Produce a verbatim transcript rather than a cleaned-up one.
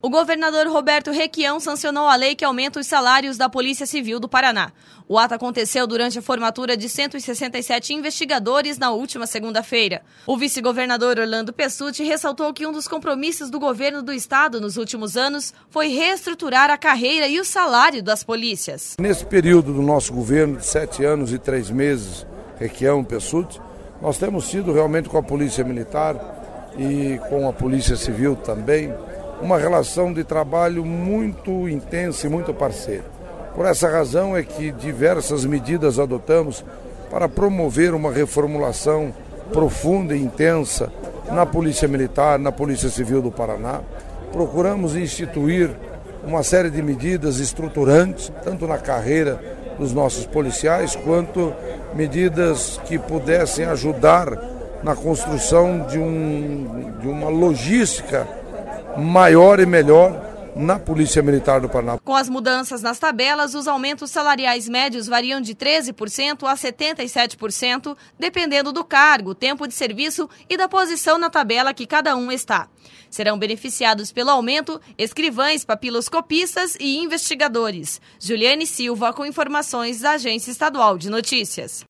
O governador Roberto Requião sancionou a lei que aumenta os salários da Polícia Civil do Paraná. O ato aconteceu durante a formatura de cento e sessenta e sete investigadores na última segunda-feira. O vice-governador Orlando Pessutti ressaltou que um dos compromissos do governo do estado nos últimos anos foi reestruturar a carreira e o salário das polícias. Nesse período do nosso governo de sete anos e três meses, Requião, Pessutti, nós temos tido realmente com a Polícia Militar e com a Polícia Civil também uma relação de trabalho muito intensa e muito parceira. Por essa razão é que diversas medidas adotamos para promover uma reformulação profunda e intensa na Polícia Militar, na Polícia Civil do Paraná. Procuramos instituir uma série de medidas estruturantes, tanto na carreira dos nossos policiais, quanto medidas que pudessem ajudar na construção de, um, de uma logística maior e melhor na Polícia Militar do Paraná. Com as mudanças nas tabelas, os aumentos salariais médios variam de treze por cento a setenta e sete por cento, dependendo do cargo, tempo de serviço e da posição na tabela que cada um está. Serão beneficiados pelo aumento escrivães, papiloscopistas e investigadores. Juliane Silva, com informações da Agência Estadual de Notícias.